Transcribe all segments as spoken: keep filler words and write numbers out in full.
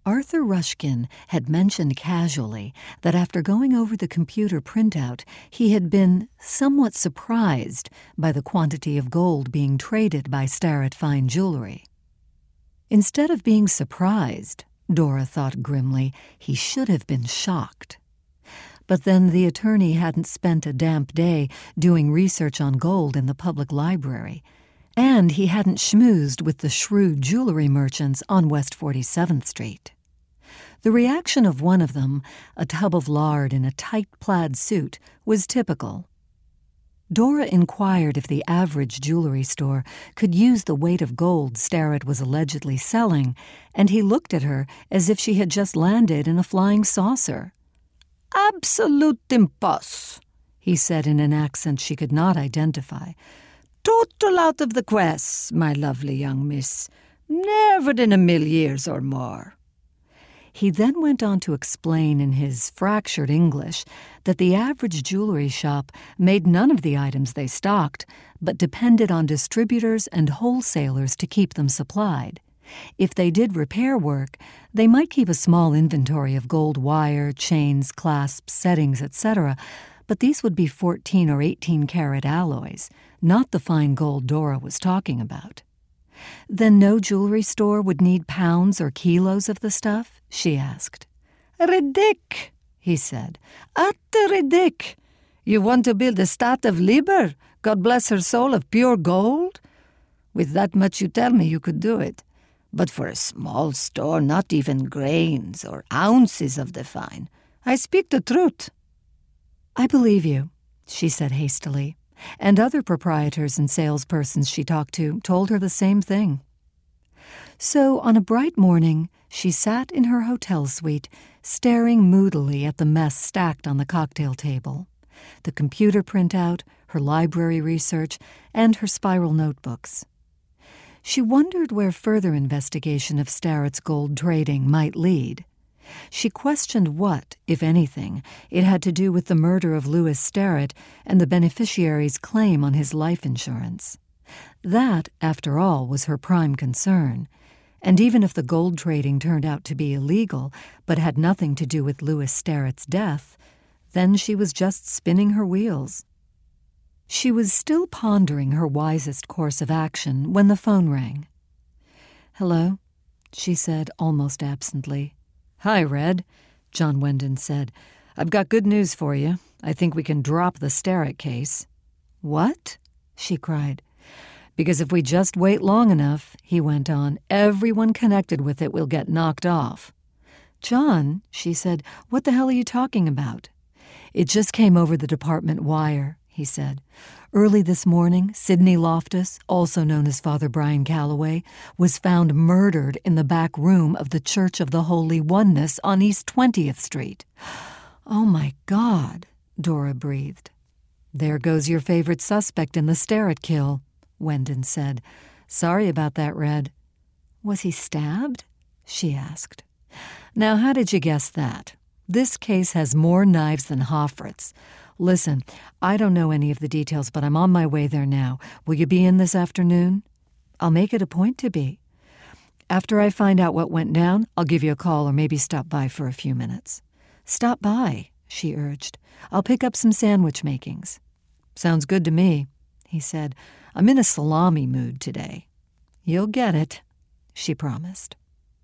Arthur Rushkin had mentioned casually that after going over the computer printout, he had been somewhat surprised by the quantity of gold being traded by Starrett Fine Jewelry. Instead of being surprised, Dora thought grimly, he should have been shocked. But then the attorney hadn't spent a damp day doing research on gold in the public library, and he hadn't schmoozed with the shrewd jewelry merchants on West forty-seventh Street. The reaction of one of them, a tub of lard in a tight plaid suit, was typical. Dora inquired if the average jewelry store could use the weight of gold Starrett was allegedly selling, and he looked at her as if she had just landed in a flying saucer. "Absolute imposs," he said in an accent she could not identify. "Total out of the quest, my lovely young miss. Never in a mill years or more." He then went on to explain in his fractured English that the average jewelry shop made none of the items they stocked, but depended on distributors and wholesalers to keep them supplied. If they did repair work, they might keep a small inventory of gold wire, chains, clasps, settings, et cetera, but these would be fourteen or eighteen karat alloys, not the fine gold Dora was talking about. Then no jewelry store would need pounds or kilos of the stuff? She asked. "Ridic," he said. "Utter ridic. You want to build a Stat of Liber, God bless her soul, of pure gold? With that much you tell me you could do it. But for a small store, not even grains or ounces of the fine. I speak the truth." "I believe you," she said hastily, and other proprietors and salespersons she talked to told her the same thing. So on a bright morning, she sat in her hotel suite, staring moodily at the mess stacked on the cocktail table, the computer printout, her library research, and her spiral notebooks. She wondered where further investigation of Starrett's gold trading might lead. She questioned what, if anything, it had to do with the murder of Louis Starrett and the beneficiary's claim on his life insurance. That, after all, was her prime concern. And even if the gold trading turned out to be illegal but had nothing to do with Louis Starrett's death, then she was just spinning her wheels. She was still pondering her wisest course of action when the phone rang. "Hello?" she said, almost absently. "Hi, Red," John Wendon said. "I've got good news for you. I think we can drop the Starrett case." "What?" she cried. "Because if we just wait long enough," he went on, "everyone connected with it will get knocked off." "John," she said, "what the hell are you talking about?" "It just came over the department wire," he said. "Early this morning, Sidney Loftus, also known as Father Brian Calloway, was found murdered in the back room of the Church of the Holy Oneness on East twentieth Street. "Oh, my God," Dora breathed. "There goes your favorite suspect in the Starrett kill," Wendon said. "Sorry about that, Red." "Was he stabbed?" she asked. "Now, how did you guess that? This case has more knives than Hoffert's. Listen, I don't know any of the details, but I'm on my way there now. Will you be in this afternoon?" "I'll make it a point to be." "After I find out what went down, I'll give you a call or maybe stop by for a few minutes." "Stop by," she urged. "I'll pick up some sandwich makings." "Sounds good to me," he said. "I'm in a salami mood today." "You'll get it," she promised.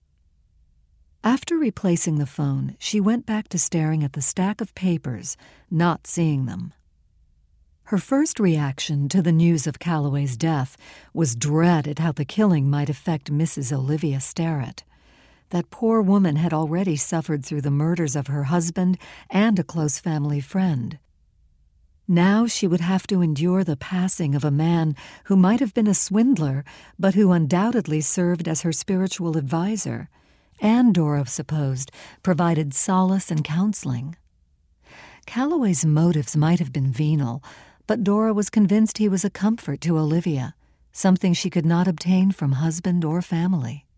After replacing the phone, she went back to staring at the stack of papers, not seeing them. Her first reaction to the news of Calloway's death was dread at how the killing might affect Missus Olivia Starrett. That poor woman had already suffered through the murders of her husband and a close family friend. Now she would have to endure the passing of a man who might have been a swindler, but who undoubtedly served as her spiritual advisor, and, Dora supposed, provided solace and counseling. Calloway's motives might have been venal, but Dora was convinced he was a comfort to Olivia, something she could not obtain from husband or family.